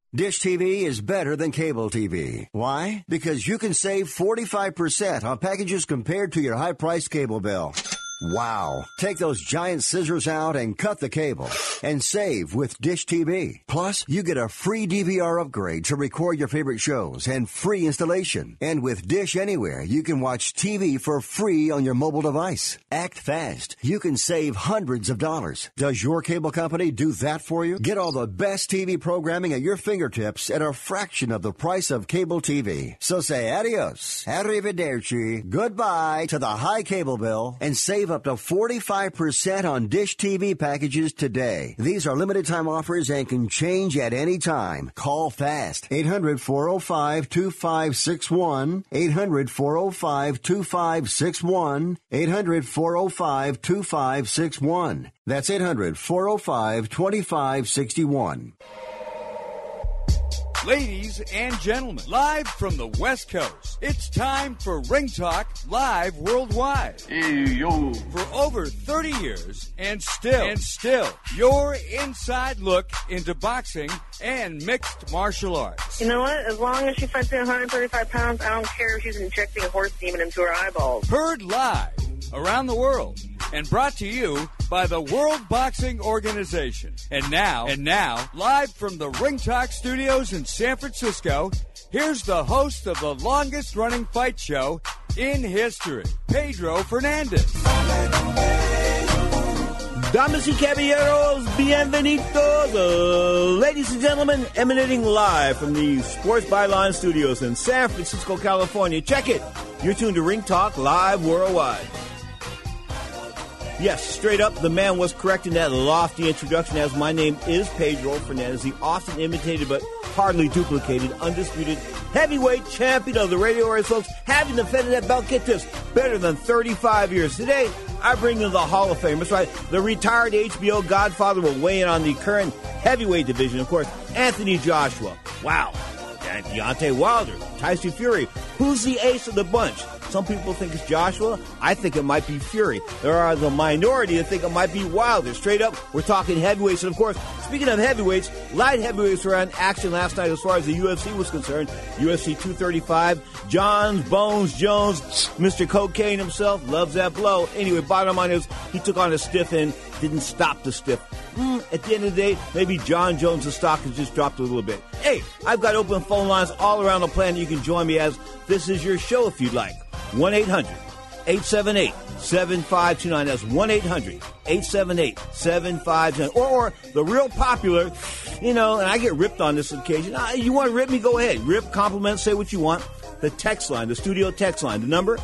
Dish TV is better than cable TV. Why? Because you can save 45% on packages compared to your high-priced cable bill. Wow. Take those giant scissors out and cut the cable and save with Dish TV. Plus, you get a free DVR upgrade to record your favorite shows and free installation. And with Dish Anywhere, you can watch TV for free on your mobile device. Act fast. You can save hundreds of dollars. Does your cable company do that for you? Get all the best TV programming at your fingertips at a fraction of the price of cable TV. So say adios, arrivederci, goodbye to the high cable bill and save up to 45% on Dish TV packages today. These are limited time offers and can change at any time. Call fast. 800-405-2561. 800-405-2561. 800-405-2561. That's 800-405-2561. Ladies and gentlemen, live from the West Coast, it's time for Ring Talk Live Worldwide. Hey, yo. For over 30 years, and still, your inside look into boxing and mixed martial arts. You know what? As long as she fights at 135 pounds, I don't care if she's injecting a horse demon into her eyeballs. Heard live around the world and brought to you by the World Boxing Organization. And now, live from the Ring Talk Studios in San Francisco, here's the host of the longest-running fight show in history, Pedro Fernandez. Damas y caballeros, bienvenidos. Ladies and gentlemen, emanating live from the Sports Byline Studios in San Francisco, California. Check it. You're tuned to Ring Talk Live Worldwide. Yes, straight up, the man was correct in that lofty introduction, as my name is Pedro Fernandez, the often imitated but hardly duplicated, undisputed heavyweight champion of the radio airwaves, folks, having defended that belt, get this, better than 35 years. Today, I bring in the Hall of Fame. That's right, the retired HBO Godfather will weigh in on the current heavyweight division. Of course, Anthony Joshua. Wow. And Deontay Wilder, Tyson Fury. Who's the ace of the bunch? Some people think it's Joshua. I think it might be Fury. There are the minority that think it might be Wilder. Straight up, we're talking heavyweights. And, of course, speaking of heavyweights, light heavyweights were in action last night as far as the UFC was concerned. UFC 235, John Bones Jones, Mr. Cocaine himself, loves that blow. Anyway, bottom line is he took on a stiff and didn't stop the stiff. At the end of the day, maybe John Jones' stock has just dropped a little bit. Hey, I've got open phone lines all around the planet. You can join me as this is your show if you'd like. 1-800-878-7529. That's 1-800-878-7529. Or the real popular, and I get ripped on this occasion. You want to rip me? Go ahead. Rip, compliment, say what you want. The text line, the studio text line. The number,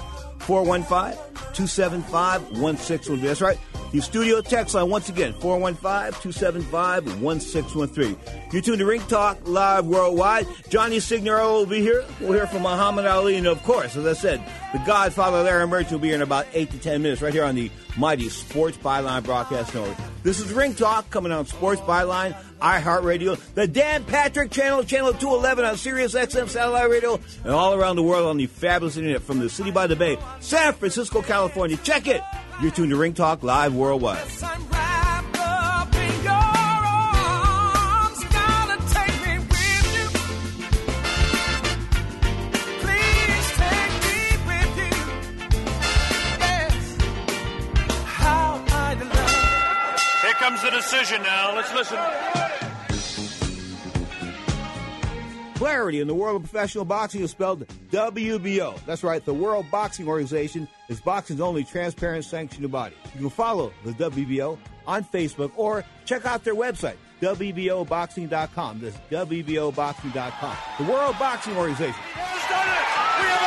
415-275-1613. That's right. The studio text line, once again, 415-275-1613. You're tuned to Ring Talk Live Worldwide. Johnny Signore will be here. We'll hear from Muhammad Ali. And, of course, as I said, the Godfather Larry Merchant will be here in about 8 to 10 minutes right here on the mighty Sports Byline Broadcast Network. This is Ring Talk coming on Sports Byline, iHeartRadio, the Dan Patrick Channel, Channel 211 on Sirius XM Satellite Radio, and all around the world on the fabulous internet from the city by the bay, San Francisco, California. Check it. You're tuned to Ring Talk Live Worldwide. Here comes the decision now. Let's listen. Clarity in the world of professional boxing is spelled WBO. That's right, the World Boxing Organization is boxing's only transparent sanctioned body. You can follow the WBO on Facebook or check out their website, WBOboxing.com. That's WBOboxing.com. The World Boxing Organization. Has done it! We have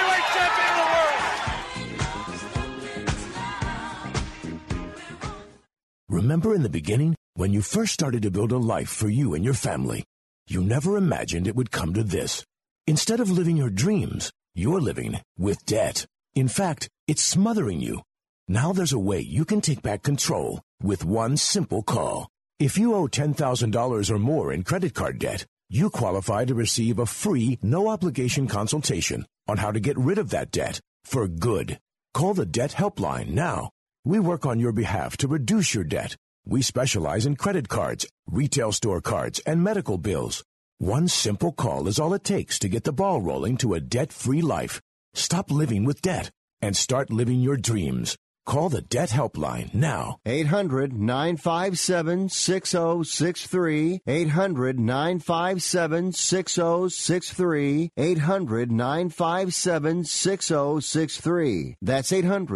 a new heavyweight champion of the world! Remember in the beginning, when you first started to build a life for you and your family? You never imagined it would come to this. Instead of living your dreams, you're living with debt. In fact, it's smothering you. Now there's a way you can take back control with one simple call. If you owe $10,000 or more in credit card debt, you qualify to receive a free, no-obligation consultation on how to get rid of that debt for good. Call the Debt Helpline now. We work on your behalf to reduce your debt. We specialize in credit cards, retail store cards, and medical bills. One simple call is all it takes to get the ball rolling to a debt-free life. Stop living with debt and start living your dreams. Call the Debt Helpline now. 800-957-6063. 800-957-6063. 800-957-6063. That's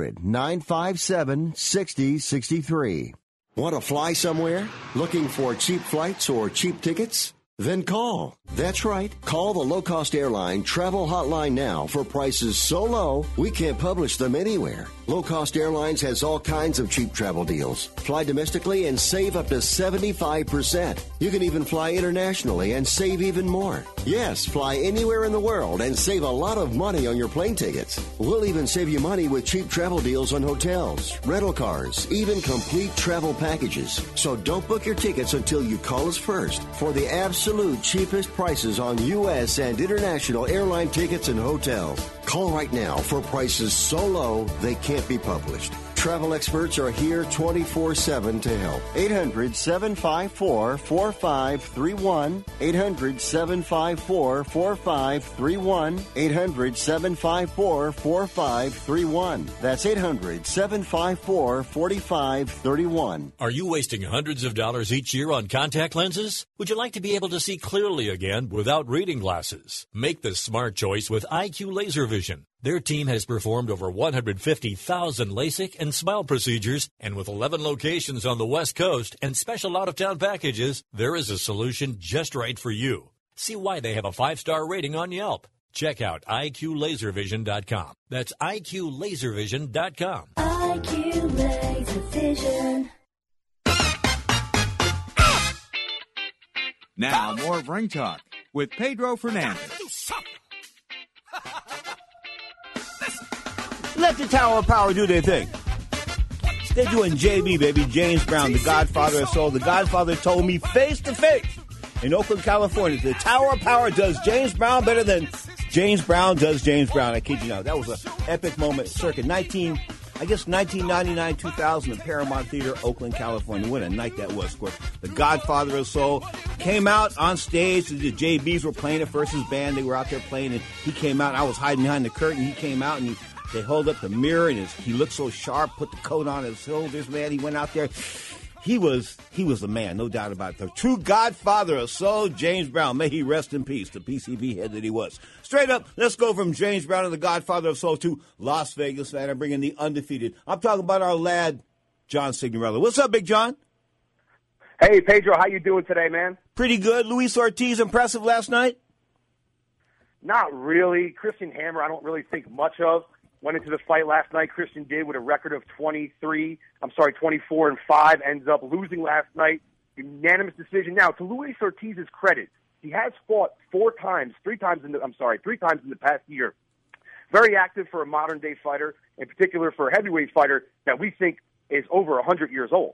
800-957-6063. Want to fly somewhere? Looking for cheap flights or cheap tickets? Then call. That's right. Call the low-cost airline travel hotline now for prices so low we can't publish them anywhere. Low Cost Airlines has all kinds of cheap travel deals. Fly domestically and save up to 75%. You can even fly internationally and save even more. Yes, fly anywhere in the world and save a lot of money on your plane tickets. We'll even save you money with cheap travel deals on hotels, rental cars, even complete travel packages. So don't book your tickets until you call us first for the absolute cheapest prices on U.S. and international airline tickets and hotels. Call right now for prices so low they can't be published. Travel experts are here 24/7 to help. 800-754-4531. 800-754-4531. 800-754-4531. That's 800-754-4531. Are you wasting hundreds of dollars each year on contact lenses? Would you like to be able to see clearly again without reading glasses? Make the smart choice with IQ Laser Vision. Their team has performed over 150,000 LASIK and SMILE procedures, and with 11 locations on the West Coast and special out-of-town packages, there is a solution just right for you. See why they have a 5-star rating on Yelp. Check out IQLaserVision.com. That's IQLaserVision.com. IQ Laser Vision. Now, more of Ring Talk with Pedro Fernandez. Let the Tower of Power do their thing. They're doing JB, baby. James Brown, the Godfather of Soul. The Godfather told me face to face in Oakland, California, the Tower of Power does James Brown better than James Brown does James Brown. I kid you not. That was an epic moment. Circa 1999, 2000, the Paramount Theater, Oakland, California. What a night that was, of course. The Godfather of Soul came out on stage. The JBs were playing at first, his band. They were out there playing, and he came out. I was hiding behind the curtain. He came out, and they held up the mirror, and he looked so sharp, put the coat on his shoulders, man. He went out there. He was the man, no doubt about it. The true Godfather of Soul, James Brown. May he rest in peace, the PCV head that he was. Straight up, let's go from James Brown and the Godfather of Soul to Las Vegas, man. I'm bringing the undefeated. I'm talking about our lad, John Signorelli. What's up, Big John? Hey, Pedro, how you doing today, man? Pretty good. Luis Ortiz, impressive last night? Not really. Christian Hammer, I don't really think much of. Went into the fight last night. Christian did with a record of 24-5, ends up losing last night. Unanimous decision. Now, to Luis Ortiz's credit, he has fought three times in the past year. Very active for a modern-day fighter, in particular for a heavyweight fighter that we think is over 100 years old.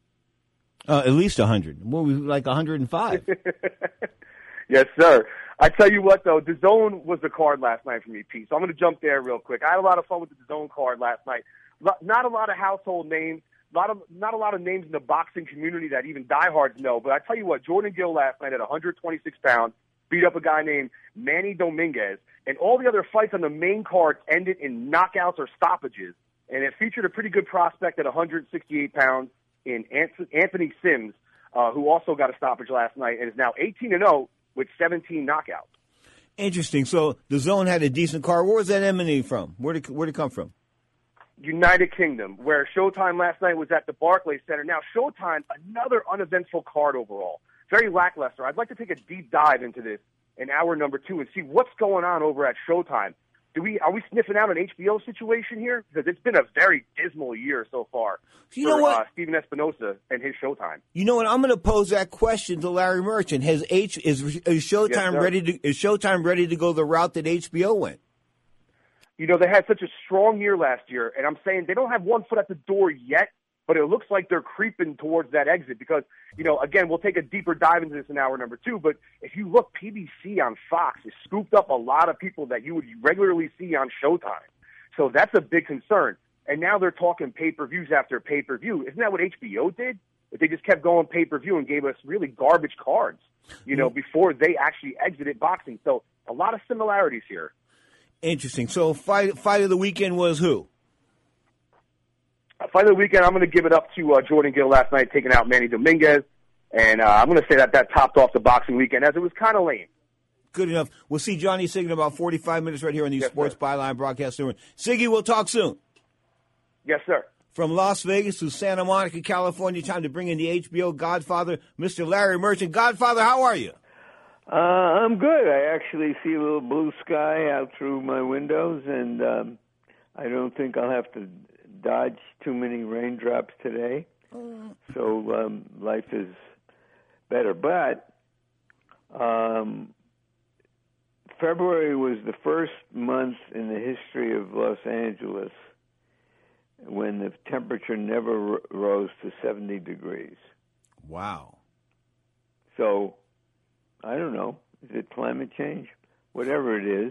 At least 100. Well, like 105. Yes, sir. I tell you what, though, DAZN was the card last night for me, Pete. So I'm going to jump there real quick. I had a lot of fun with the DAZN card last night. Not a lot of household names, not a lot of names in the boxing community that even diehards know. But I tell you what, Jordan Gill last night at 126 pounds beat up a guy named Manny Dominguez, and all the other fights on the main card ended in knockouts or stoppages. And it featured a pretty good prospect at 168 pounds in Anthony Sims, who also got a stoppage last night and is now 18-0. with 17 knockouts. Interesting. So the Zone had a decent card. Where was that emanating from? Where'd it come from? United Kingdom, where Showtime last night was at the Barclays Center. Now, Showtime, another uneventful card overall. Very lackluster. I'd like to take a deep dive into this in hour number 2 and see what's going on over at Showtime. Are we sniffing out an HBO situation here? Because it's been a very dismal year so far for Steven Espinosa and his Showtime. You know what? I'm going to pose that question to Larry Merchant. Is Showtime ready to? Is Showtime ready to go the route that HBO went? You know, they had such a strong year last year, and I'm saying they don't have one foot at the door yet, but it looks like they're creeping towards that exit because, you know, again, we'll take a deeper dive into this in hour number 2, but if you look, PBC on Fox has scooped up a lot of people that you would regularly see on Showtime. So that's a big concern. And now they're talking pay-per-views after pay-per-view. Isn't that what HBO did? if they just kept going pay-per-view and gave us really garbage cards, before they actually exited boxing. So a lot of similarities here. Interesting. So fight of the weekend was who? Fight of the weekend, I'm going to give it up to Jordan Gill last night, taking out Manny Dominguez. And I'm going to say that topped off the boxing weekend, as it was kind of lame. Good enough. We'll see Johnny Siggy in about 45 minutes right here on the Sports Byline Broadcast Network. Siggy, we'll talk soon. Yes, sir. From Las Vegas to Santa Monica, California, time to bring in the HBO Godfather, Mr. Larry Merchant. Godfather, how are you? I'm good. I actually see a little blue sky out through my windows, and I don't think I'll have to dodge too many raindrops today. So life is better. But February was the first month in the history of Los Angeles when the temperature never rose to 70 degrees. Wow. So, I don't know. Is it climate change? Whatever it is,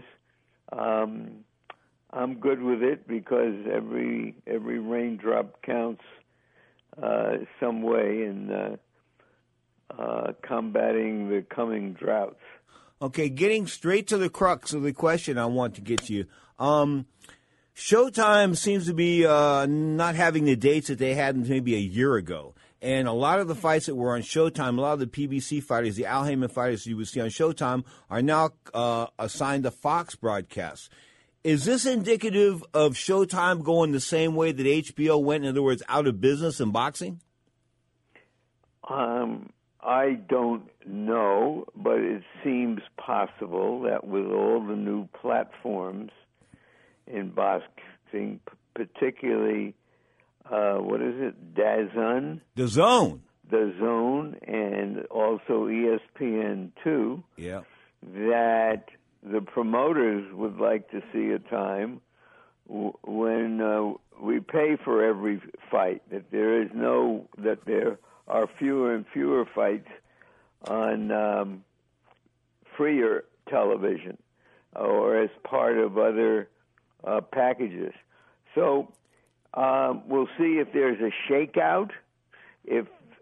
I'm good with it because every raindrop counts some way in combating the coming droughts. Okay, getting straight to the crux of the question I want to get to you. Showtime seems to be not having the dates that they had maybe a year ago. And a lot of the fights that were on Showtime, a lot of the PBC fighters, the Al Haymon fighters you would see on Showtime, are now assigned to Fox broadcasts. Is this indicative of Showtime going the same way that HBO went, in other words, out of business in boxing? I don't know, but it seems possible that with all the new platforms in boxing, particularly, what is it, DAZN? The Zone. The Zone, and also ESPN2, yeah, that the promoters would like to see a time when we pay for every fight, that there are fewer and fewer fights on freer television or as part of other packages. So we'll see if there's a shakeout, if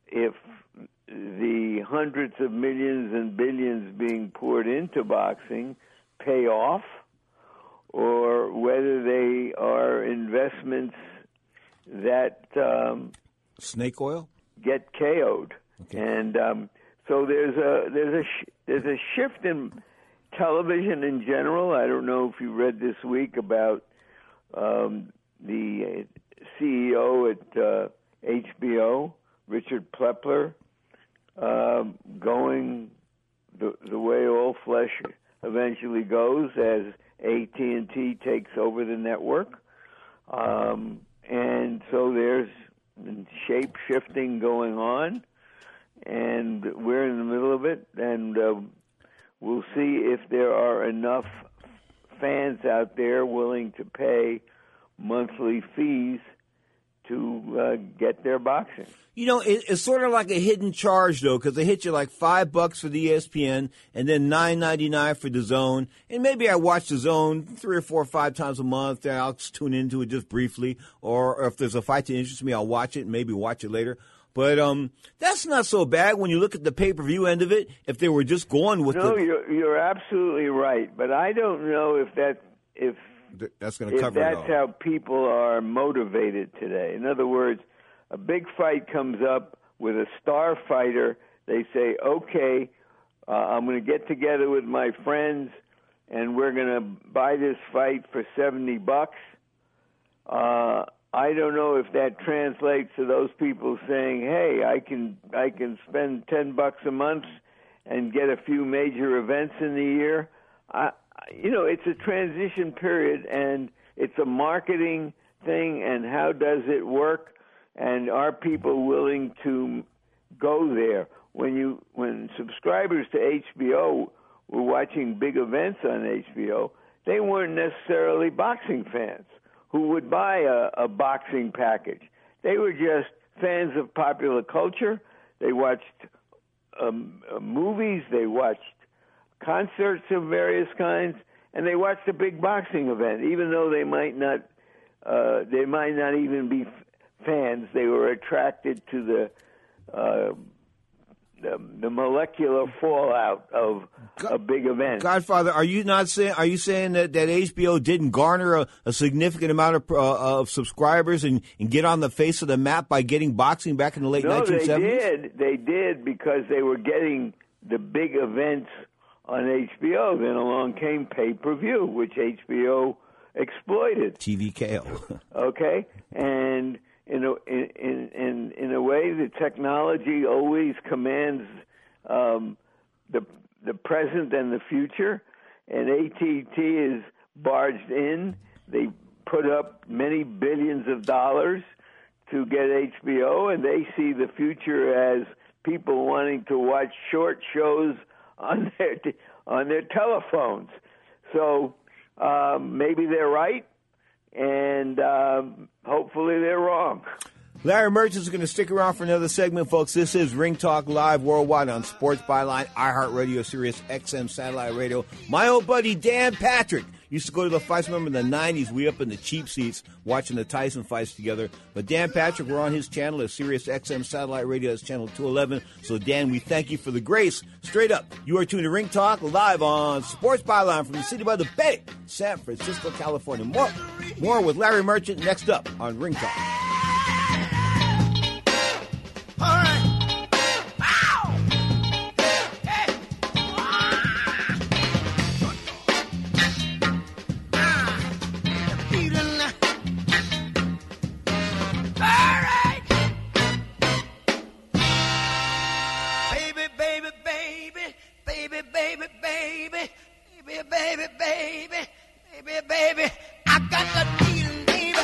the hundreds of millions and billions being poured into boxing pay off, or whether they are investments that snake oil get KO'd. Okay. And so there's a shift in television in general. I don't know if you read this week about the CEO at HBO, Richard Plepler, going the way all flesh eventually goes as AT&T takes over the network. And so there's shape shifting going on, and we're in the middle of it, and we'll see if there are enough fans out there willing to pay monthly fees to get their boxing. You know, it's sort of like a hidden charge, though, because they hit you like $5 for the ESPN and then $9.99 for the Zone. And maybe I watch the Zone 3 or 4 or 5 times a month. I'll tune into it just briefly. Or if there's a fight that interests me, I'll watch it and maybe watch it later. But that's not so bad when you look at the pay-per-view end of it. If they were just going with you're absolutely right. But I don't know if that's going to cover it all. That's how people are motivated today. In other words, a big fight comes up with a star fighter. They say, okay, I'm going to get together with my friends, and we're going to buy this fight for $70. I don't know if that translates to those people saying, hey, I can spend $10 a month and get a few major events in the year. It's a transition period, and it's a marketing thing, and how does it work? And are people willing to go there? When subscribers to HBO were watching big events on HBO, they weren't necessarily boxing fans who would buy a boxing package. They were just fans of popular culture. They watched movies. They watched concerts of various kinds, and they watched a big boxing event, even though they might not even be fans. They were attracted to the molecular fallout of a big event. Godfather, are you saying that HBO didn't garner a significant amount of subscribers and get on the face of the map by getting boxing back in the late 1970s? They did because they were getting the big events on HBO. Then along came pay-per-view, which HBO exploited. TVKO. Okay, and in a way, the technology always commands the present and the future, and AT&T is barged in. They put up many billions of dollars to get HBO, and they see the future as people wanting to watch short shows on their telephones. So maybe they're right, and hopefully they're wrong. Larry Merchant is going to stick around for another segment, folks. This is Ring Talk Live worldwide on Sports Byline, iHeartRadio, Sirius XM Satellite Radio. My old buddy Dan Patrick used to go to the fights. Remember in the 90s, we up in the cheap seats watching the Tyson fights together. But Dan Patrick, we're on his channel at Sirius XM Satellite Radio. That's channel 211. So, Dan, we thank you for the grace. Straight up, you are tuned to Ring Talk Live on Sports Byline from the city by the bay, San Francisco, California. More with Larry Merchant next up on Ring Talk. All right. Ow! Hey! Beating. All right. Baby, baby, baby, baby, baby, baby, baby, baby, baby, baby, baby, I got the feeling, baby.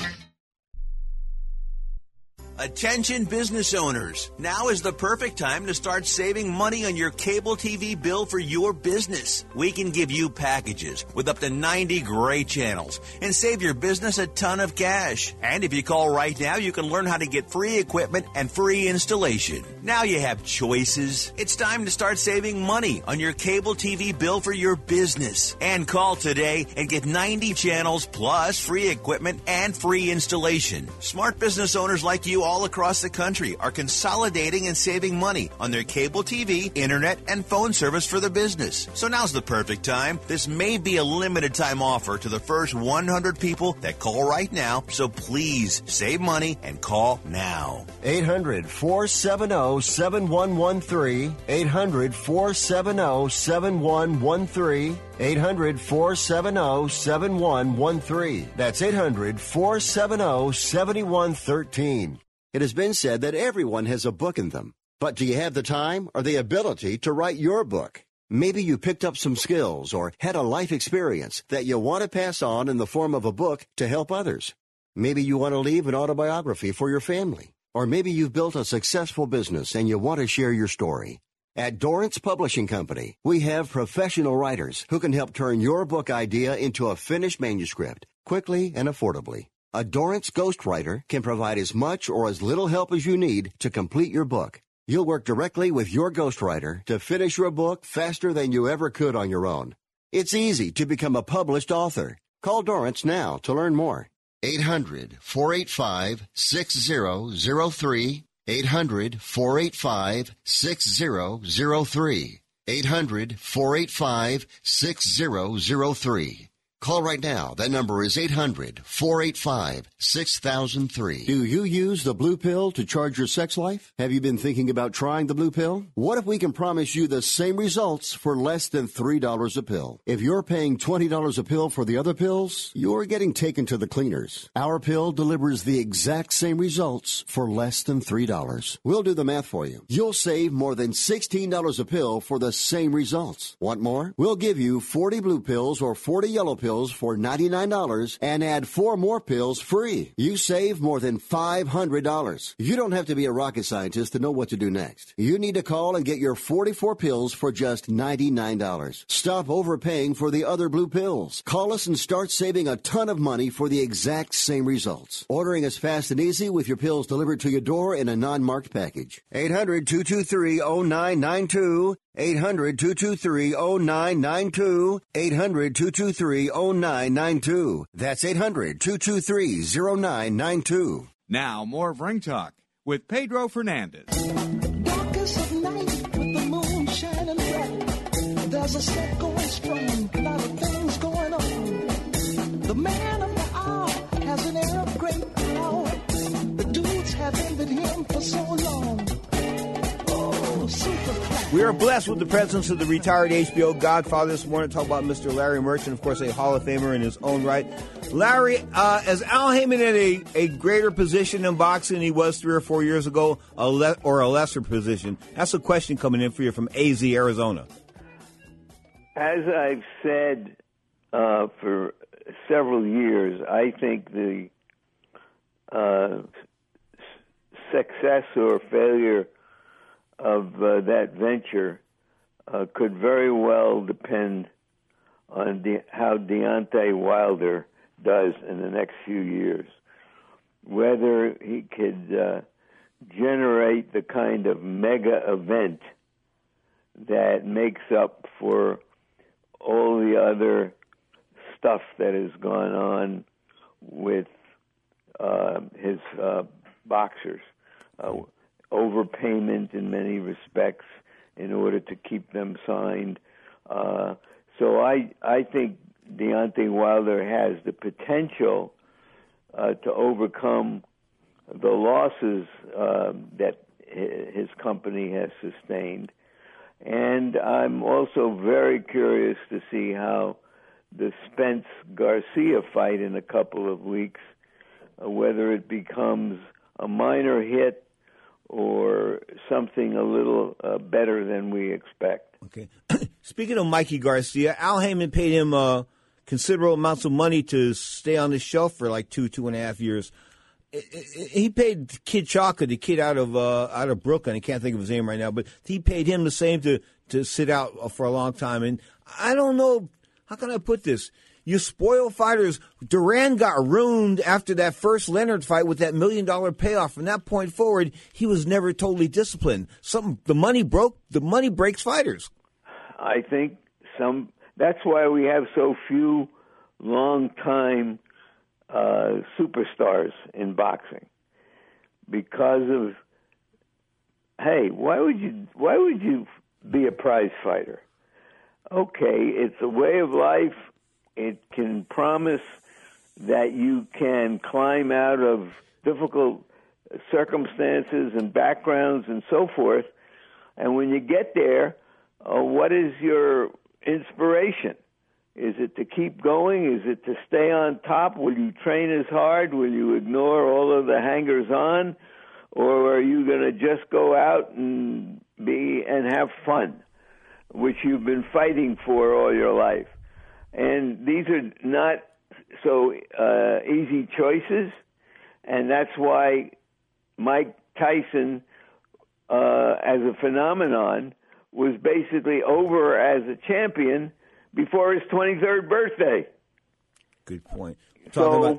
Attention business owners, now is the perfect time to start saving money on your cable TV bill for your business. We can give you packages with up to 90 great channels and save your business a ton of cash. And if you call right now, you can learn how to get free equipment and free installation. Now you have choices. It's time to start saving money on your cable TV bill for your business. And call today and get 90 channels plus free equipment and free installation. Smart business owners like you all across the country are consolidating and saving money on their cable TV, internet, and phone service for the business. So now's the perfect time. This may be a limited time offer to the first 100 people that call right now, so please save money and call now. 800-470-7113. 800-470-7113. 800-470-7113. That's 800-470-7113. It has been said that everyone has a book in them. But do you have the time or the ability to write your book? Maybe you picked up some skills or had a life experience that you want to pass on in the form of a book to help others. Maybe you want to leave an autobiography for your family. Or maybe you've built a successful business and you want to share your story. At Dorrance Publishing Company, we have professional writers who can help turn your book idea into a finished manuscript quickly and affordably. A Dorrance ghostwriter can provide as much or as little help as you need to complete your book. You'll work directly with your ghostwriter to finish your book faster than you ever could on your own. It's easy to become a published author. Call Dorrance now to learn more. 800-485-6003. 800-485-6003. 800-485-6003. Call right now. That number is 800-485-6003. Do you use the blue pill to charge your sex life? Have you been thinking about trying the blue pill? What if we can promise you the same results for less than $3 a pill? If you're paying $20 a pill for the other pills, you're getting taken to the cleaners. Our pill delivers the exact same results for less than $3. We'll do the math for you. You'll save more than $16 a pill for the same results. Want more? We'll give you 40 blue pills or 40 yellow pills for $99 and add 4 more pills free. You save more than $500. You don't have to be a rocket scientist to know what to do next. You need to call and get your 44 pills for just $99. Stop overpaying for the other blue pills. Call us and start saving a ton of money for the exact same results. Ordering is fast and easy with your pills delivered to your door in a non-marked package. 800-223-0992. 800-223-0992. 800-223-0992. That's 800-223-0992. Now, more of Ring Talk with Pedro Fernandez. Darkest of night with the moon shining bright. There's a set going strong, a lot of things going on. The man of the hour has an air of great power. The dudes have envied him for so long. Oh, super class. We are blessed with the presence of the retired HBO Godfather this morning to talk about Mr. Larry Merchant, of course, a Hall of Famer in his own right. Larry, is Al Haymon in a greater position in boxing than he was 3 or 4 years ago, or a lesser position? That's a question coming in for you from AZ, Arizona. As I've said for several years, I think the success or failure of that venture could very well depend on how Deontay Wilder does in the next few years. Whether he could generate the kind of mega event that makes up for all the other stuff that has gone on with his boxers. Overpayment in many respects in order to keep them signed. So I think Deontay Wilder has the potential to overcome the losses that his company has sustained. And I'm also very curious to see how the Spence-Garcia fight in a couple of weeks, whether it becomes a minor hit or something a little better than we expect. Okay. Speaking of Mikey Garcia, Al Haymon paid him considerable amounts of money to stay on the shelf for like 2.5 years. He paid Kid Chaka, the kid out of Brooklyn. I can't think of his name right now, but he paid him the same to sit out for a long time. And I don't know, how can I put this? You spoil fighters. Duran got ruined after that first Leonard fight with that $1 million payoff. From that point forward, he was never totally disciplined. The money breaks fighters. I think that's why we have so few long-time superstars in boxing. Because of, hey, why would you be a prize fighter? Okay, it's a way of life. It can promise that you can climb out of difficult circumstances and backgrounds and so forth. And when you get there, what is your inspiration? Is it to keep going? Is it to stay on top? Will you train as hard? Will you ignore all of the hangers-on? Or are you going to just go out and have fun, which you've been fighting for all your life? And these are not so easy choices, and that's why Mike Tyson, as a phenomenon, was basically over as a champion before his 23rd birthday. Good point. So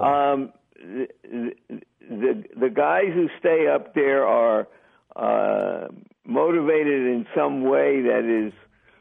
the guys who stay up there are motivated in some way that is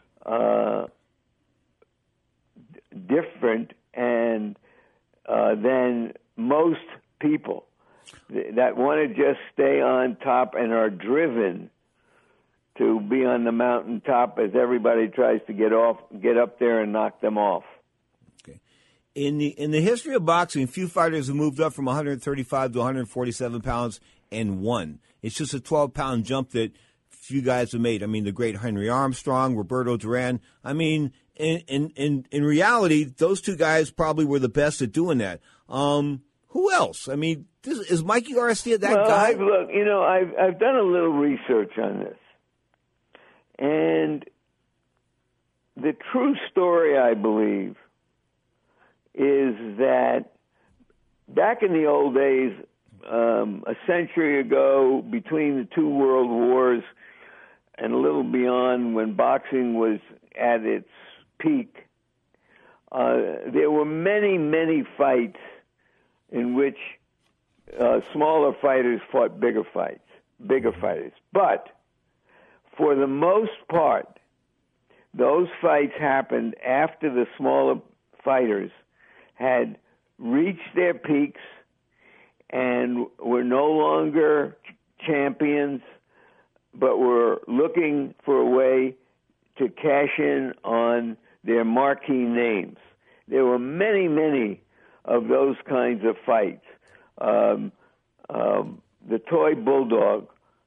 different and than most people that want to just stay on top and are driven to be on the mountaintop as everybody tries to get up there and knock them off. Okay. In the history of boxing, few fighters have moved up from 135 to 147 pounds and won. It's just a 12-pound jump that few guys have made. I mean, the great Henry Armstrong, Roberto Duran. I mean, in reality, those two guys probably were the best at doing that. Who else? I mean, is Mikey Garcia that guy? I've done a little research on this. And the true story, I believe, is that back in the old days, a century ago, between the two world wars and a little beyond, when boxing was at its peak, there were many, many fights in which smaller fighters fought bigger fighters. But for the most part, those fights happened after the smaller fighters had reached their peaks and were no longer champions, but were looking for a way to cash in on their marquee names. There were many, many of those kinds of fights. The toy bulldog,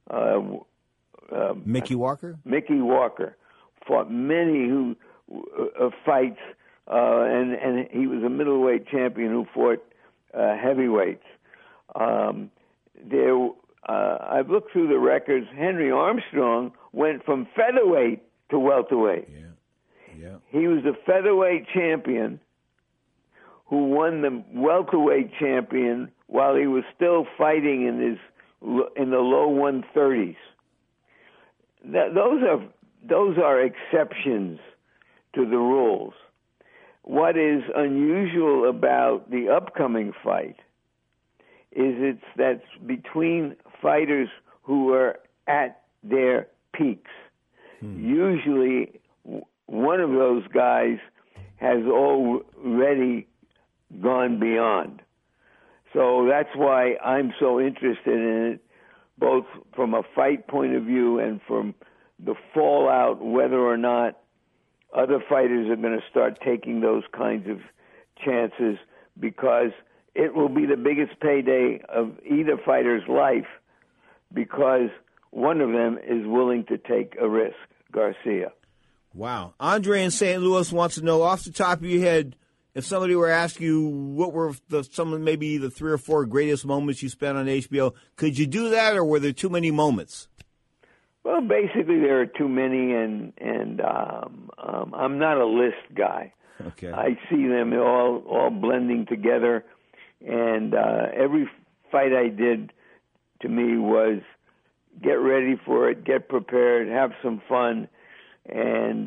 Mickey Walker? Mickey Walker fought many fights, and he was a middleweight champion who fought heavyweights. I've looked through the records. Henry Armstrong went from featherweight to welterweight. Yeah. He was a featherweight champion who won the welterweight champion while he was still fighting in the low 130s. Those are exceptions to the rules. What is unusual about the upcoming fight is that's between fighters who are at their peaks. Usually, one of those guys has already gone beyond. So that's why I'm so interested in it, both from a fight point of view and from the fallout, whether or not other fighters are going to start taking those kinds of chances, because it will be the biggest payday of either fighter's life, because one of them is willing to take a risk, Garcia. Wow. Andre in St. Louis wants to know, off the top of your head, if somebody were to ask you what were maybe the 3 or 4 greatest moments you spent on HBO, could you do that, or were there too many moments? Well, basically there are too many, and I'm not a list guy. Okay. I see them all blending together, and every fight I did, to me, was get ready for it, get prepared, have some fun, and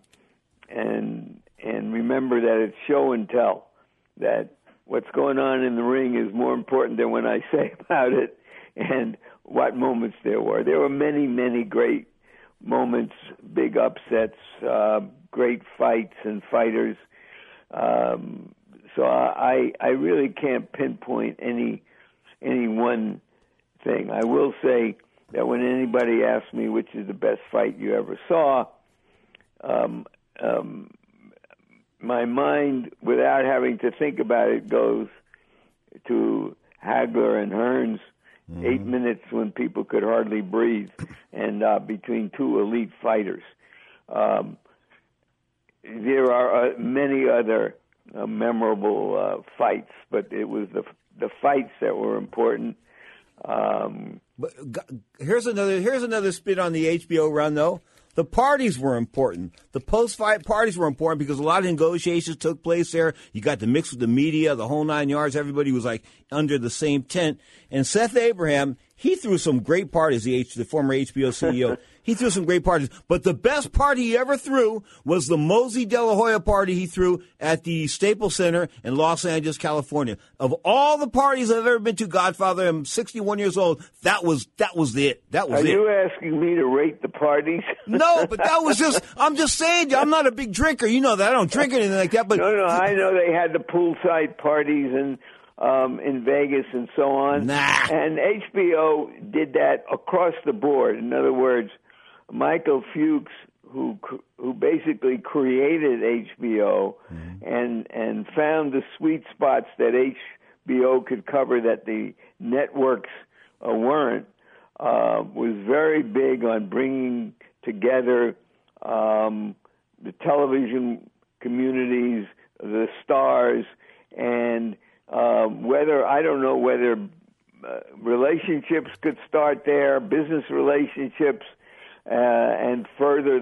remember that it's show and tell, that what's going on in the ring is more important than what I say about it and what moments there were. There were many, many great moments, big upsets, great fights and fighters. So I really can't pinpoint any one thing. I will say that when anybody asks me which is the best fight you ever saw, my mind, without having to think about it, goes to Hagler and Hearns, 8 minutes when people could hardly breathe, and between two elite fighters. There are many other memorable fights, but it was the fights that were important. But here's another spin on the HBO run, though. The parties were important. The post-fight parties were important because a lot of negotiations took place there. You got the mix with the media, the whole 9 yards. Everybody was like under the same tent. And Seth Abraham, he threw some great parties, the former HBO CEO. He threw some great parties. But the best party he ever threw was the Mosey De La Hoya party he threw at the Staples Center in Los Angeles, California. Of all the parties I've ever been to, Godfather, I'm 61 years old, that was it. That was it. Are you asking me to rate the parties? No, but that was just, I'm just saying, I'm not a big drinker. You know that. I don't drink anything like that. But No, I know they had the poolside parties and in Vegas and so on. Nah. And HBO did that across the board. In other words, Michael Fuchs, who basically created HBO and found the sweet spots that HBO could cover that the networks weren't, was very big on bringing together the television communities, the stars, and I don't know whether relationships could start there, business relationships, and further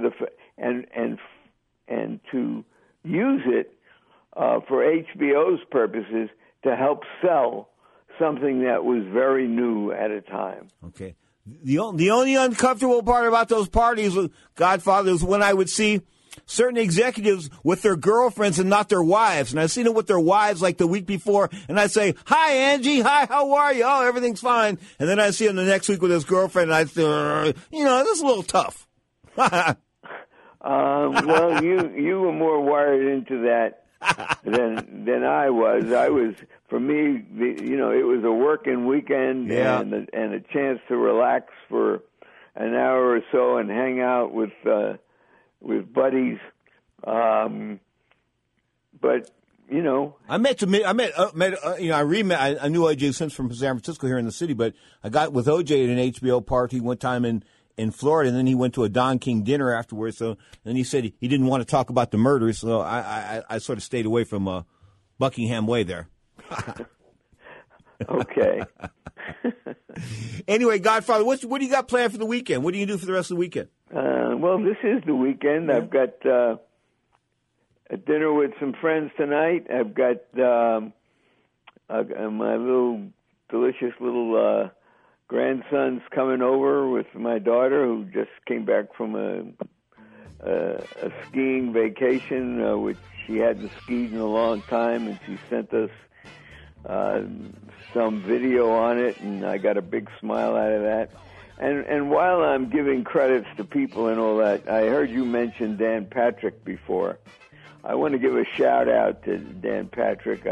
and to use it for HBO's purposes to help sell something that was very new at a time. Okay. The only uncomfortable part about those parties with Godfather is when I would see certain executives with their girlfriends and not their wives. And I've seen it with their wives like the week before, and I'd say, "Hi, Angie. Hi, how are you? Oh, everything's fine." And then I see him the next week with his girlfriend, and I'd say, this is a little tough. Well, you were more wired into that than I was. For me, it was a working weekend and a chance to relax for an hour or so and hang out with buddies. But I knew O.J. Simpson from San Francisco here in the city, but I got with O.J. at an HBO party one time in Florida, and then he went to a Don King dinner afterwards. So then he said he didn't want to talk about the murders, so I sort of stayed away from Buckingham Way there. Okay. Anyway, Godfather, what do you got planned for the weekend? What do you do for the rest of the weekend? Well, this is the weekend. Yeah. I've got a dinner with some friends tonight. I've got my delicious little grandson's coming over with my daughter, who just came back from a skiing vacation, which she hadn't skied in a long time, and she sent us some video on it, and I got a big smile out of that. And while I'm giving credits to people and all that, I heard you mention Dan Patrick before. I want to give a shout out to Dan Patrick.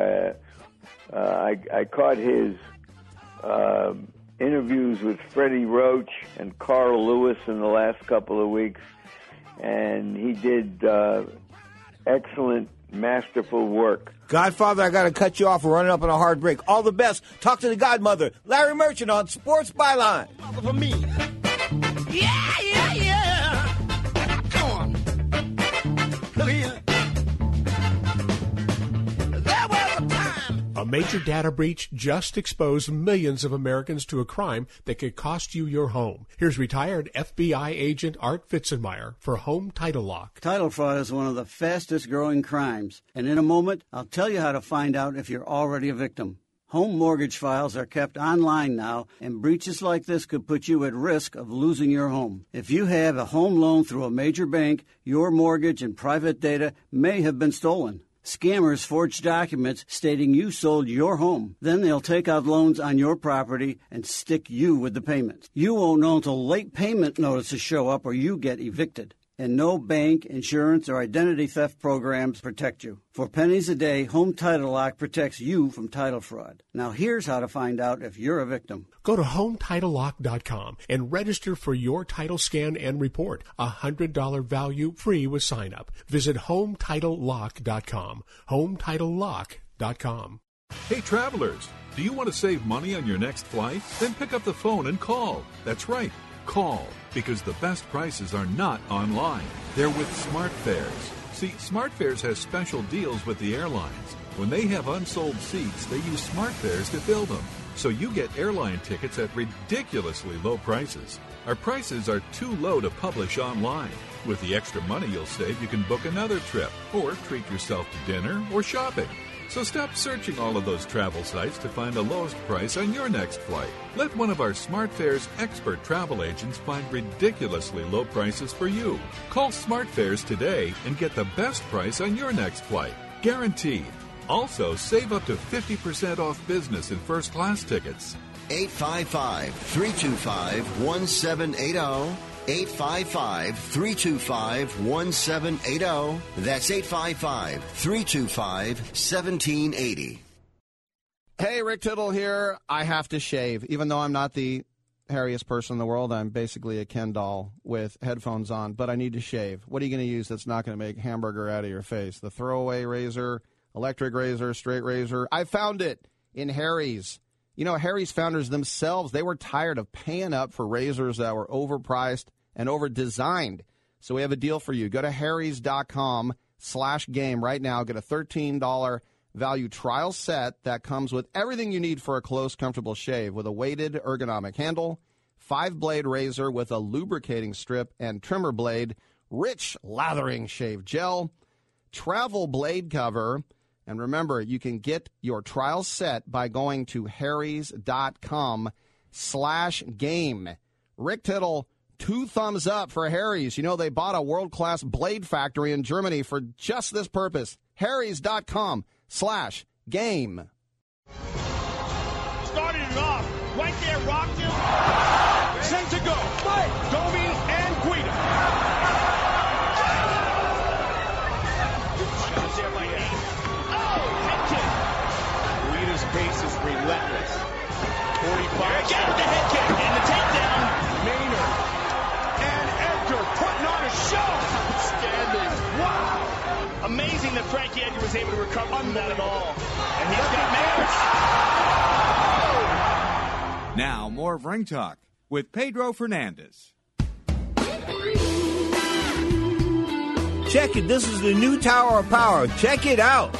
I caught his interviews with Freddie Roach and Carl Lewis in the last couple of weeks, and he did excellent, masterful work. Godfather, I got to cut you off. We're running up on a hard break. All the best. Talk to the Godmother, Larry Merchant, on Sports Byline. For me. Yeah. Come on. Look here. There was a time. A major data breach just exposed millions of Americans to a crime that could cost you your home. Here's retired FBI agent Art Fitzenmeyer for Home Title Lock. Title fraud is one of the fastest growing crimes, and in a moment, I'll tell you how to find out if you're already a victim. Home mortgage files are kept online now, and breaches like this could put you at risk of losing your home. If you have a home loan through a major bank, your mortgage and private data may have been stolen. Scammers forge documents stating you sold your home. Then they'll take out loans on your property and stick you with the payments. You won't know until late payment notices show up or you get evicted. And no bank, insurance, or identity theft programs protect you. For pennies a day, Home Title Lock protects you from title fraud. Now here's how to find out if you're a victim. Go to HomeTitleLock.com and register for your title scan and report. $100 value free with sign up. Visit HomeTitleLock.com. HomeTitleLock.com. Hey travelers, do you want to save money on your next flight? Then pick up the phone and call. That's right. Call, because the best prices are not online. They're with SmartFares. See, SmartFares has special deals with the airlines. When they have unsold seats, they use SmartFares to fill them. So you get airline tickets at ridiculously low prices. Our prices are too low to publish online. With the extra money you'll save, you can book another trip or treat yourself to dinner or shopping. So stop searching all of those travel sites to find the lowest price on your next flight. Let one of our SmartFares expert travel agents find ridiculously low prices for you. Call SmartFares today and get the best price on your next flight. Guaranteed. Also, save up to 50% off business and first class tickets. 855-325-1780. 855-325-1780. That's 855-325-1780. Hey, Rick Tittle here. I have to shave. Even though I'm not the hairiest person in the world, I'm basically a Ken doll with headphones on, but I need to shave. What are you going to use that's not going to make hamburger out of your face? The throwaway razor, electric razor, straight razor? I found it in Harry's. You know, Harry's founders themselves, they were tired of paying up for razors that were overpriced and over-designed. So we have a deal for you. Go to harrys.com/game right now. Get a $13 value trial set that comes with everything you need for a close, comfortable shave, with a weighted ergonomic handle, 5-blade razor with a lubricating strip and trimmer blade, rich lathering shave gel, travel blade cover. And remember, you can get your trial set by going to harrys.com/game. Rick Tittle, 2 thumbs up for Harry's. You know, they bought a world-class blade factory in Germany for just this purpose. harrys.com/game. Started it off. Right there, rocked him. Sent to go. Domi and Guida. Shots there by Hayes. amazing that Frankie Edgar was able to recover from that at all. And he's got manners. Now, more of Ring Talk with Pedro Fernandez. Check it. This is the new Tower of Power. Check it out.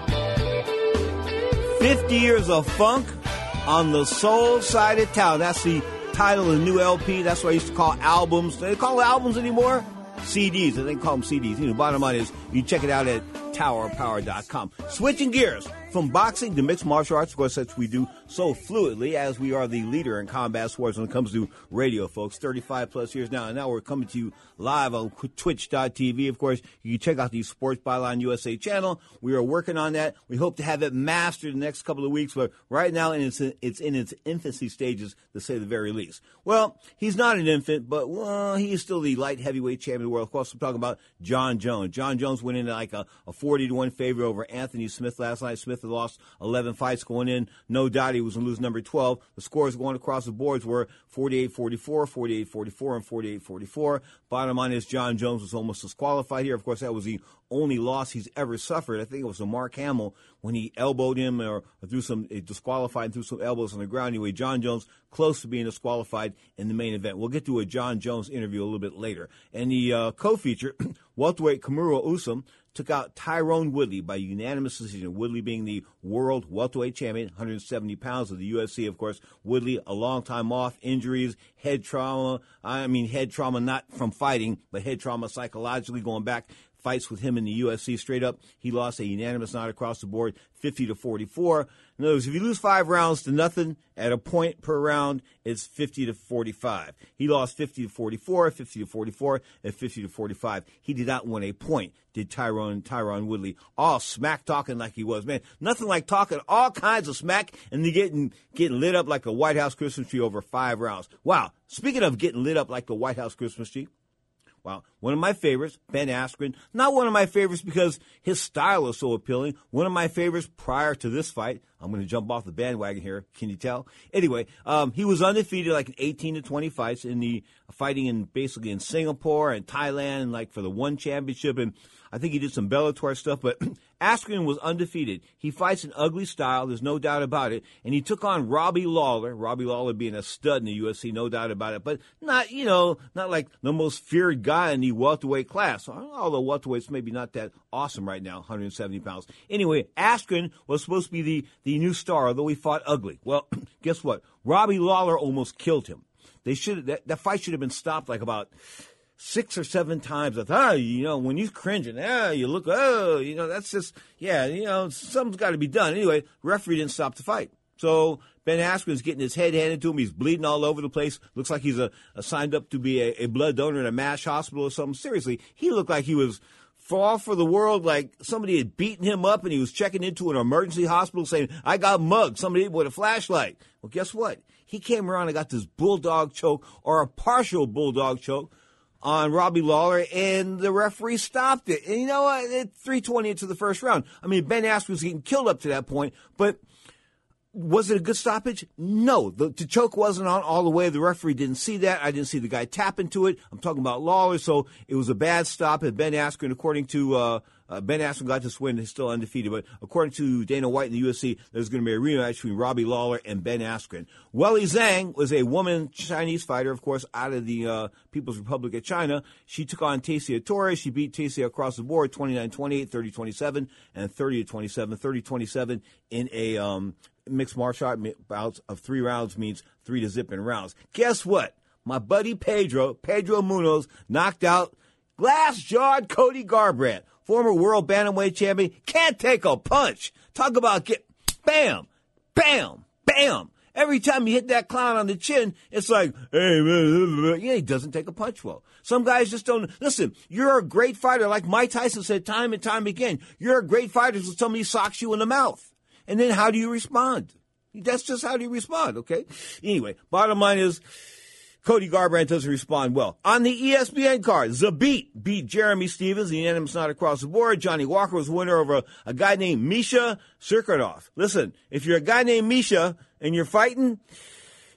50 years of funk on the soul side of town. That's the title of the new LP. That's what I used to call albums. Do they call it albums anymore? CDs. They call them CDs. You know, bottom line is you check it out at towerpower.com. Switching gears from boxing to mixed martial arts, of course, such we do so fluidly as we are the leader in combat sports when it comes to radio, folks. 35 plus years now. And now we're coming to you live on twitch.tv. Of course, you can check out the Sports Byline USA channel. We are working on that. We hope to have it mastered in the next couple of weeks, but right now it's in its infancy stages, to say the very least. Well, he's not an infant, but he is still the light heavyweight champion of the world. Of course, I'm talking about John Jones. John Jones went in like a 40-1 favorite over Anthony Smith last night. Smith had lost 11 fights going in. No doubt he was going to lose number 12. The scores going across the boards were 48-44, 48-44, and 48-44. Bottom line is John Jones was almost disqualified here. Of course, that was the only loss he's ever suffered. I think it was to Mark Hamill when he elbowed him or threw some disqualified and threw some elbows on the ground. Anyway, John Jones close to being disqualified in the main event. We'll get to a John Jones interview a little bit later. And the co-feature, welterweight Kamaru Usman, took out Tyrone Woodley by unanimous decision. Woodley being the world welterweight champion, 170 pounds of the UFC. Of course, Woodley, a long time off, injuries, head trauma. Head trauma not from fighting, but head trauma psychologically going back. Fights with him in the UFC straight up. He lost a unanimous nod across the board, 50-44. In other words, if you lose 5 rounds to nothing at a point per round, it's 50-45. He lost 50-44, 50-44, and 50-45. He did not win a point, did Tyrone Woodley. All smack talking like he was. Man, nothing like talking all kinds of smack and then getting lit up like a White House Christmas tree over 5 rounds. Wow. Speaking of getting lit up like the White House Christmas tree, wow, one of my favorites, Ben Askren. Not one of my favorites because his style is so appealing. One of my favorites prior to this fight. I'm going to jump off the bandwagon here. Can you tell? Anyway, he was undefeated like in 18 to 20 fights in the fighting basically in Singapore and Thailand and like for the one championship. And I think he did some Bellator stuff, but Askren was undefeated. He fights an ugly style, there's no doubt about it, and he took on Robbie Lawler. Robbie Lawler being a stud in the UFC, no doubt about it, but not like the most feared guy in the welterweight class, although welterweight's maybe not that awesome right now, 170 pounds. Anyway, Askren was supposed to be the new star, although he fought ugly. Well, guess what? Robbie Lawler almost killed him. That fight should have been stopped like about 6 or 7 times. I thought, when he's cringing, you look, that's just, something's got to be done. Anyway, referee didn't stop the fight. So Ben Askren's getting his head handed to him. He's bleeding all over the place. Looks like he's signed up to be a blood donor in a MASH hospital or something. Seriously, he looked like he was fall for the world, like somebody had beaten him up and he was checking into an emergency hospital saying, I got mugged, somebody with a flashlight. Well, guess what? He came around and got this bulldog choke or a partial bulldog choke on Robbie Lawler, and the referee stopped it. And you know what? 3:20 into the first round. I mean, Ben Askren was getting killed up to that point, but was it a good stoppage? No. The choke wasn't on all the way. The referee didn't see that. I didn't see the guy tap into it. I'm talking about Lawler, so it was a bad stop. And Ben Askren, according to Ben Askren got this win. He's still undefeated. But according to Dana White in the UFC, there's going to be a rematch between Robbie Lawler and Ben Askren. Weili Zhang was a woman Chinese fighter, of course, out of the People's Republic of China. She took on Tasia Torres. She beat Tasia across the board, 29-28, 30-27, and 30-27. 30-27 in a mixed martial art bouts of 3 rounds means 3 to zip in rounds. Guess what? My buddy Pedro Munoz, knocked out glass-jawed Cody Garbrandt, former world bantamweight champion. Can't take a punch. Talk about bam, bam, bam. Every time you hit that clown on the chin, it's like, hey, he doesn't take a punch well. Some guys just don't. Listen, you're a great fighter. Like Mike Tyson said time and time again, you're a great fighter until somebody socks you in the mouth. And then how do you respond? That's just how do you respond, okay? Anyway, bottom line is Cody Garbrandt doesn't respond well. On the ESPN card, Zabit beat Jeremy Stevens, the unanimous nod across the board. Johnny Walker was winner over a guy named Misha Cirkunov. Listen, if you're a guy named Misha and you're fighting,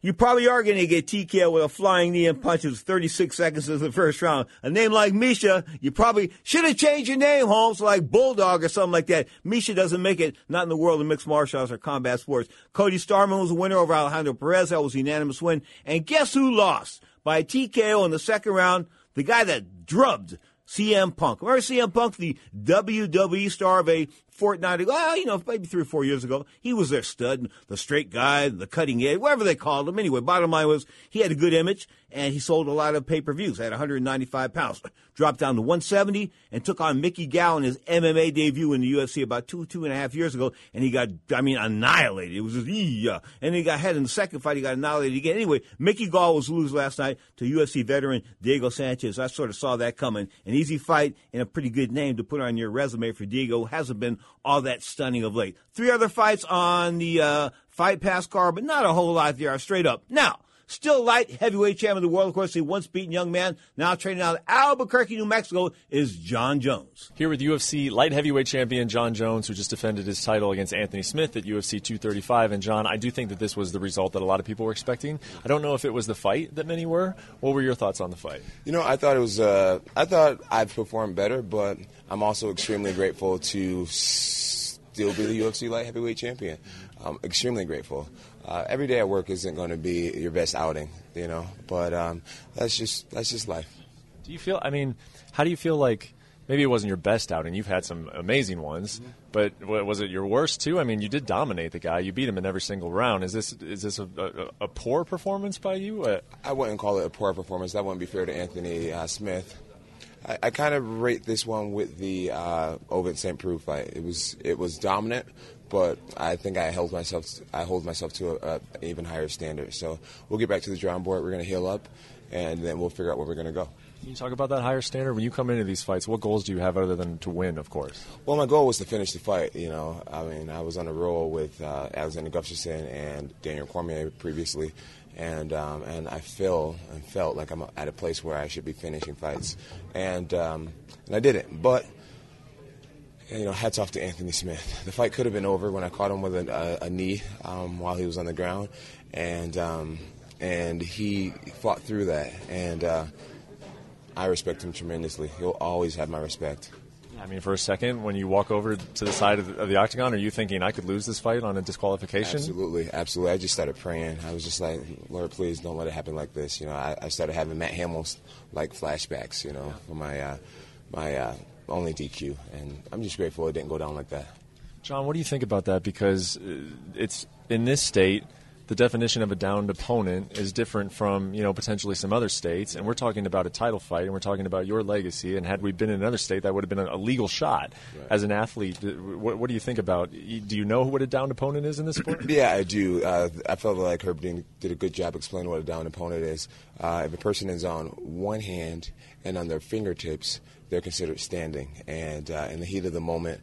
You probably are going to get TKO with a flying knee and punches 36 seconds in the first round. A name like Misha, you probably should have changed your name, Holmes, like Bulldog or something like that. Misha doesn't make it, not in the world of mixed martial arts or combat sports. Cody Starman was the winner over Alejandro Perez. That was a unanimous win. And guess who lost? By a TKO in the second round, the guy that drubbed CM Punk. Remember CM Punk, the WWE star of a fortnight ago, maybe 3 or 4 years ago. He was their stud, the straight guy, the cutting edge, whatever they called him. Anyway, bottom line was he had a good image, and he sold a lot of pay-per-views at 195 pounds. Dropped down to 170 and took on Mickey Gall in his MMA debut in the UFC about 2.5 years ago, and he got, annihilated. It was just, and then he got ahead in the second fight. He got annihilated again. Anyway, Mickey Gall was lose last night to UFC veteran Diego Sanchez. I sort of saw that coming. An easy fight and a pretty good name to put on your resume for Diego. Hasn't been all that stunning of late. 3 other fights on the Fight Pass card, but not a whole lot there, straight up. Now, still light heavyweight champion of the world, of course, the once beaten young man, now training out of Albuquerque, New Mexico, is John Jones. Here with UFC light heavyweight champion John Jones, who just defended his title against Anthony Smith at UFC 235. And John, I do think that this was the result that a lot of people were expecting. I don't know if it was the fight that many were. What were your thoughts on the fight? I thought it was. I thought I'd performed better, but I'm also extremely grateful to still be the UFC light heavyweight champion. I'm extremely grateful. Every day at work isn't going to be your best outing, but that's just life. Do you feel, how do you feel like, maybe it wasn't your best outing, you've had some amazing ones, but was it your worst too? You did dominate the guy, you beat him in every single round. Is this a poor performance by you? I wouldn't call it a poor performance. That wouldn't be fair to Anthony Smith. I kind of rate this one with the Ovince St. Preux fight. It was dominant, but I think I hold myself to an even higher standard. So we'll get back to the drawing board. We're going to heal up, and then we'll figure out where we're going to go. Can you talk about that higher standard? When you come into these fights, what goals do you have other than to win, of course? Well, my goal was to finish the fight, I was on a roll with Alexander Gustafsson and Daniel Cormier previously, and I felt like I'm at a place where I should be finishing fights, and I didn't. But hats off to Anthony Smith. The fight could have been over when I caught him with a knee while he was on the ground, and he fought through that, and I respect him tremendously. He'll always have my respect. For a second, when you walk over to the side of the octagon, are you thinking, I could lose this fight on a disqualification? Absolutely. I just started praying. I was just like, Lord, please don't let it happen like this. I started having Matt Hamill-like flashbacks, for my only DQ. And I'm just grateful it didn't go down like that. John, what do you think about that? Because it's in this state, the definition of a downed opponent is different from, potentially some other states. And we're talking about a title fight, and we're talking about your legacy. And had we been in another state, that would have been a legal shot. Right. As an athlete, what do you think about? Do you know what a downed opponent is in this sport? Yeah, I do. I felt like Herb Dean did a good job explaining what a downed opponent is. If a person is on one hand and on their fingertips, they're considered standing. And in the heat of the moment,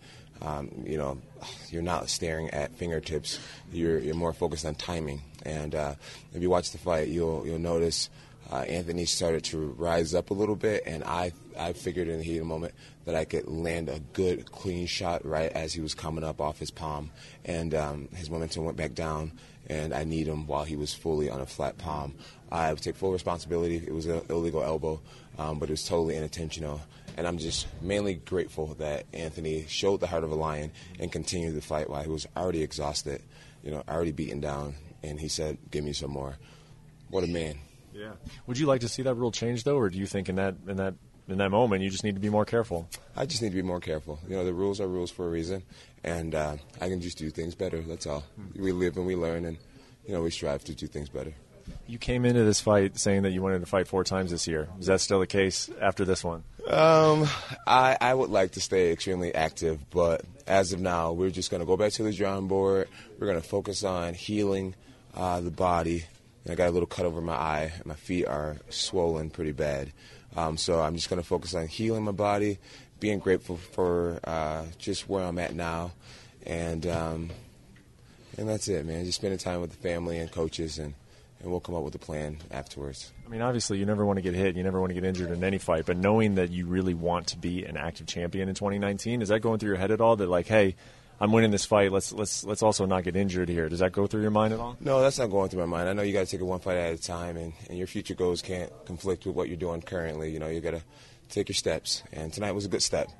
you're not staring at fingertips. You're more focused on timing. And if you watch the fight, you'll notice Anthony started to rise up a little bit, and I figured in the heat of the moment that I could land a good, clean shot right as he was coming up off his palm. And his momentum went back down, and I kneed him while he was fully on a flat palm. I would take full responsibility. It was an illegal elbow, but it was totally unintentional. And I'm just mainly grateful that Anthony showed the heart of a lion and continued the fight while he was already exhausted, already beaten down. And he said, give me some more. What a man. Yeah. Would you like to see that rule change, though, or do you think in that moment you just need to be more careful? I just need to be more careful. The rules are rules for a reason, and I can just do things better. That's all. We live and we learn, and we strive to do things better. You came into this fight saying that you wanted to fight 4 times this year. Is that still the case after this one? I would like to stay extremely active, but as of now, we're just going to go back to the drawing board. We're going to focus on healing the body. I got a little cut over my eye. My feet are swollen pretty bad. So I'm just going to focus on healing my body, being grateful for just where I'm at now. And that's it, man. Just spending time with the family and coaches, and we'll come up with a plan afterwards. Obviously, you never want to get hit. You never want to get injured in any fight. But knowing that you really want to be an active champion in 2019, is that going through your head at all? That, like, hey, I'm winning this fight. Let's also not get injured here. Does that go through your mind at all? No, that's not going through my mind. I know you got to take it one fight at a time, and your future goals can't conflict with what you're doing currently. You got to take your steps, and tonight was a good step.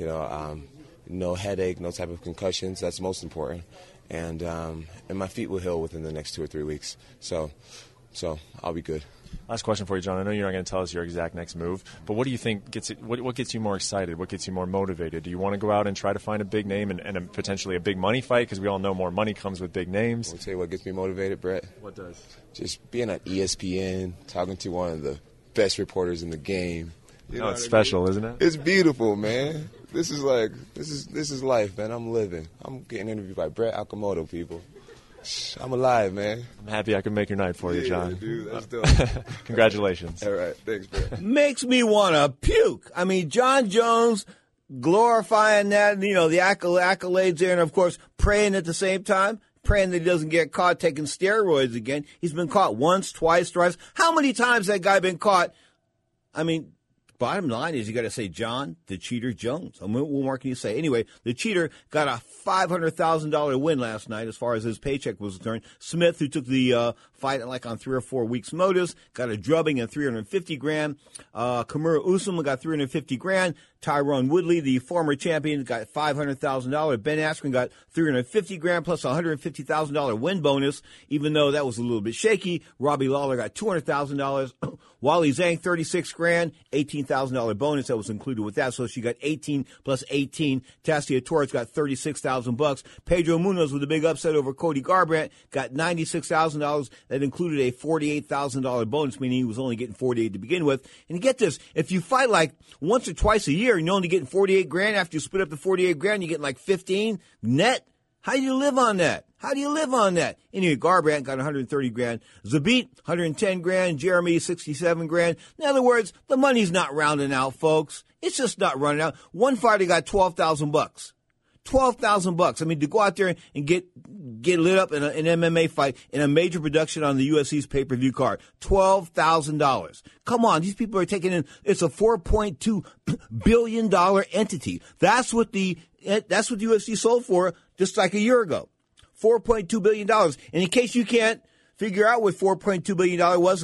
No headache, no type of concussions. That's most important, and my feet will heal within the next 2 or 3 weeks. So I'll be good. Last question for you, John. I know you're not going to tell us your exact next move, but what do you think what gets you more excited? What gets you more motivated? Do you want to go out and try to find a big name and potentially a big money fight? Because we all know more money comes with big names. I'll tell you what gets me motivated, Brett. What does? Just being on ESPN, talking to one of the best reporters in the game. It's special, isn't it? It's beautiful, man. This is life, man. I'm living. I'm getting interviewed by Brett Okamoto, people. I'm alive, man. I'm happy I can make your night for you, John. Dude, that's dope. Congratulations. All right, thanks, Brett. Makes me want to puke. I mean, John Jones glorifying that, the accolades there, and of course praying at the same time, praying that he doesn't get caught taking steroids again. He's been caught once, twice, thrice. How many times that guy been caught? I mean, bottom line is you got to say John the Cheater Jones. I mean, what more can you say? Anyway, the cheater got a $500,000 win last night as far as his paycheck was concerned. Smith, who took the fight on 3 or 4 weeks' notice, got a drubbing and $350,000. Kamaru Usman got $350,000. Tyron Woodley, the former champion, got $500,000. Ben Askren got $350,000 plus a $150,000 win bonus, even though that was a little bit shaky. Robbie Lawler got $200,000. Wally Zhang, $36,000, $18,000 bonus that was included with that. So she got 18 plus 18. Tassia Torres got $36,000. Pedro Munoz with a big upset over Cody Garbrandt got $96,000. That included a $48,000 bonus, meaning he was only getting $48,000 to begin with. And get this, if you fight like once or twice a year and you're only getting $48,000, after you split up the $48,000, you're getting like $15,000 net. How do you live on that? Anyway, Garbrandt got $130,000. Zabit, $110,000. Jeremy, $67,000. In other words, the money's not rounding out, folks. It's just not running out. One fighter got $12,000. $12,000. I mean, to go out there and get lit up in an MMA fight in a major production on the UFC's pay-per-view card. $12,000. Come on, these people are taking in. It's a $4.2 billion entity. That's what the UFC sold for just like a year ago. $4.2 billion. And in case you can't figure out what $4.2 billion was,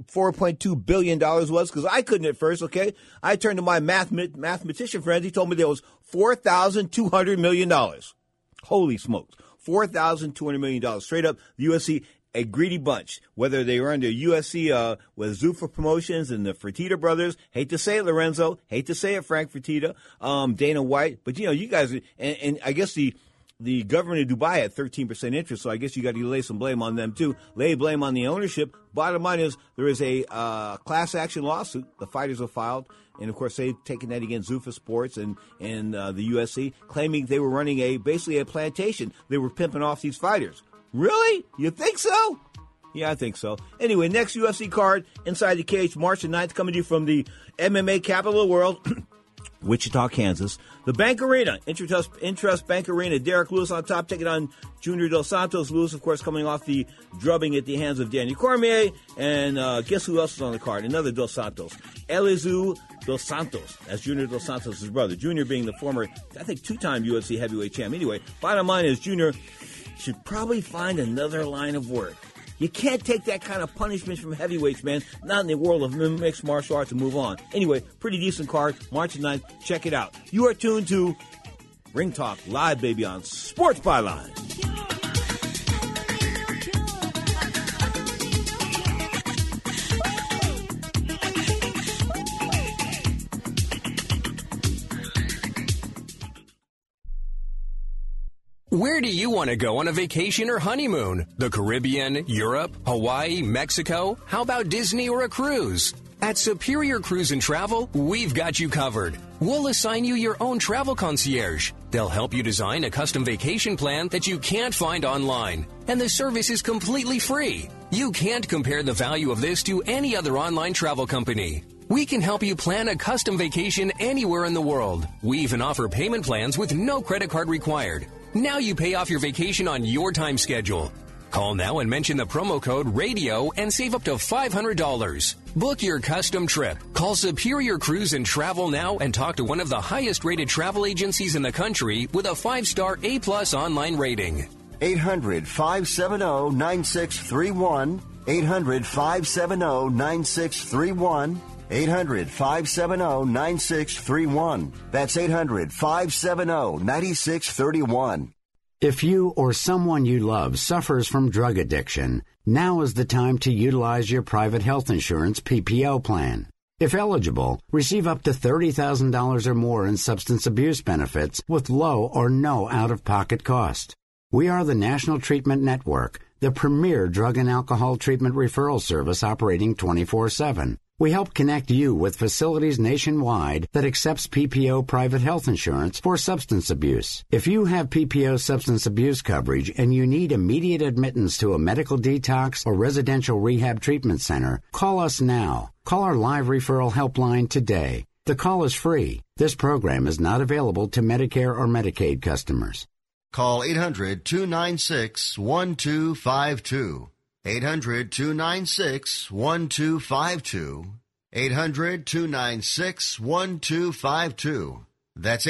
because I couldn't at first, okay? I turned to my mathematician friends. He told me there was $4,200 million. Holy smokes. $4,200 million. Straight up, the UFC, a greedy bunch. Whether they were under UFC with Zuffa Promotions and the Fertitta brothers. Hate to say it, Lorenzo. Hate to say it, Frank Fertitta. Dana White. But, you guys, and I guess the government of Dubai had 13% interest, so I guess you got to lay some blame on them, too. Lay blame on the ownership. Bottom line is there is a class action lawsuit the fighters have filed, and, of course, they've taken that against Zuffa Sports and the UFC, claiming they were running basically a plantation. They were pimping off these fighters. Really? You think so? Yeah, I think so. Anyway, next UFC card, Inside the Cage, March the 9th, coming to you from the MMA capital of the world, Wichita, Kansas. The Bank Arena, Intrust Bank Arena. Derek Lewis on top, taking on Junior Dos Santos. Lewis, of course, coming off the drubbing at the hands of Daniel Cormier. And guess who else is on the card? Another Dos Santos. Elizu Dos Santos. That's Junior Dos Santos' brother. Junior being the former, I think, 2-time UFC heavyweight champ. Anyway, bottom line is Junior should probably find another line of work. You can't take that kind of punishment from heavyweights, man. Not in the world of mixed martial arts, and move on. Anyway, pretty decent card. March 9th. Check it out. You are tuned to Ring Talk Live, baby, on Sports Byline. Where do you want to go on a vacation or honeymoon? The Caribbean, Europe, Hawaii, Mexico? How about Disney or a cruise? At Superior Cruise and Travel, we've got you covered. We'll assign you your own travel concierge. They'll help you design a custom vacation plan that you can't find online. And the service is completely free. You can't compare the value of this to any other online travel company. We can help you plan a custom vacation anywhere in the world. We even offer payment plans with no credit card required. Now you pay off your vacation on your time schedule. Call now and mention the promo code RADIO and save up to $500. Book your custom trip. Call Superior Cruise and Travel now and talk to one of the highest rated travel agencies in the country with a 5-star A+ online rating. 800-570-9631. 800-570-9631. 800-570-9631. That's 800-570-9631. If you or someone you love suffers from drug addiction, now is the time to utilize your private health insurance PPO plan. If eligible, receive up to $30,000 or more in substance abuse benefits with low or no out-of-pocket cost. We are the National Treatment Network, the premier drug and alcohol treatment referral service operating 24/7. We help connect you with facilities nationwide that accepts PPO private health insurance for substance abuse. If you have PPO substance abuse coverage and you need immediate admittance to a medical detox or residential rehab treatment center, call us now. Call our live referral helpline today. The call is free. This program is not available to Medicare or Medicaid customers. Call 800-296-1252. 800-296-1252. 800-296-1252. That's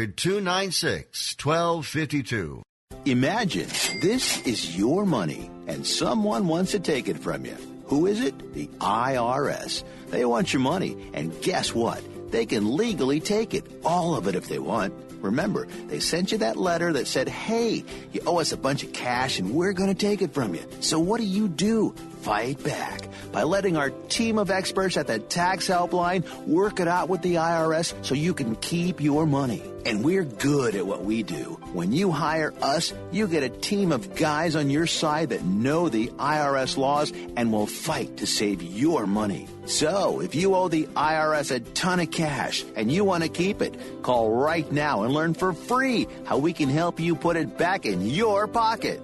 800-296-1252. Imagine this is your money and someone wants to take it from you. Who is it? The IRS. They want your money, and guess what? They can legally take it, all of it if they want. Remember, they sent you that letter that said, hey, you owe us a bunch of cash and we're going to take it from you. So what do? Fight back by letting our team of experts at the tax helpline work it out with the IRS so you can keep your money. And we're good at what we do. When you hire us, you get a team of guys on your side that know the IRS laws and will fight to save your money. So, if you owe the IRS a ton of cash and you want to keep it, call right now and learn for free how we can help you put it back in your pocket.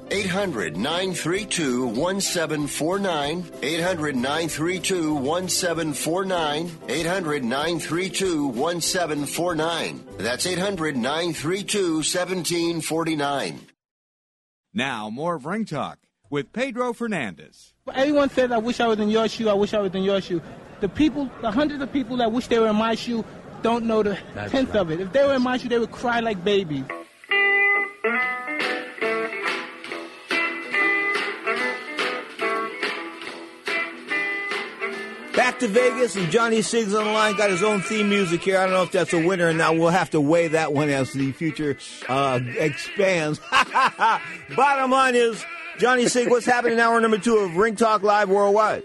800-932-1749. 800-932-1749. 800-932-1749. That's 800-932-1749. Now, more of Ring Talk with Pedro Fernandez. Everyone says, I wish I was in your shoe, I wish I was in your shoe. The people, the hundreds of people that wish they were in my shoe don't know the tenth of it. If they were in my shoe, they would cry like babies. Back to Vegas, and Johnny Sig's on the line, got his own theme music here. I don't know if that's a winner, and now we'll have to weigh that one as the future expands. Bottom line is, Johnny Sig, what's happening in hour number 2 of Ring Talk Live Worldwide?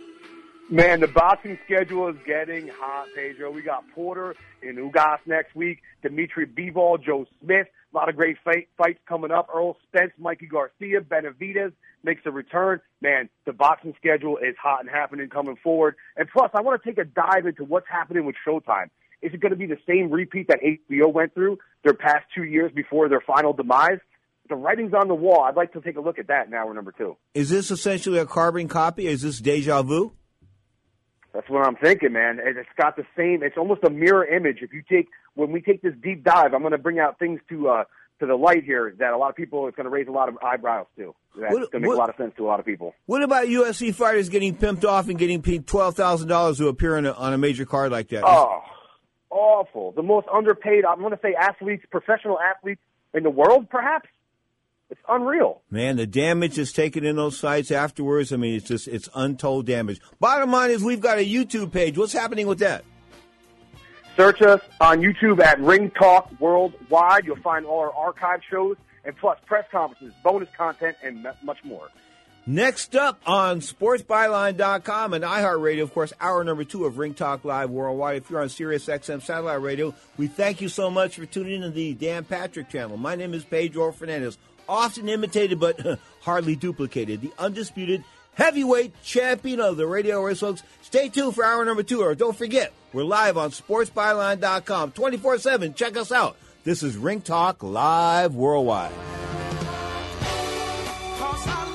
Man, the boxing schedule is getting hot, Pedro. We got Porter in Ugas next week, Dimitri Bivol, Joe Smith, a lot of great fights coming up. Earl Spence, Mikey Garcia, Benavidez makes a return. Man, the boxing schedule is hot and happening coming forward. And plus, I want to take a dive into what's happening with Showtime. Is it going to be the same repeat that HBO went through their past 2 years before their final demise? The writing's on the wall. I'd like to take a look at that in hour number 2. Is this essentially a carbon copy? Is this deja vu? That's what I'm thinking, man. It's got the same. It's almost a mirror image. When we take this deep dive, I'm going to bring out things to the light here that a lot of people, it's going to raise a lot of eyebrows to. That's going to make a lot of sense to a lot of people. What about UFC fighters getting pimped off and getting paid $12,000 to appear on a major card like that? Oh, awful. The most underpaid, I'm going to say athletes, professional athletes in the world, perhaps. It's unreal. Man, the damage is taken in those sites afterwards. I mean, it's untold damage. Bottom line is we've got a YouTube page. What's happening with that? Search us on YouTube at Ring Talk Worldwide. You'll find all our archive shows and plus press conferences, bonus content, and much more. Next up on SportsByline.com and iHeartRadio, of course, hour number 2 of Ring Talk Live Worldwide. If you're on Sirius XM Satellite Radio, we thank you so much for tuning in to the Dan Patrick Channel. My name is Pedro Fernandez, often imitated but hardly duplicated, the undisputed heavyweight champion of the radio race, folks. Stay tuned for hour number 2, or don't forget, we're live on SportsByline.com 24/7. Check us out. This is Ring Talk Live Worldwide.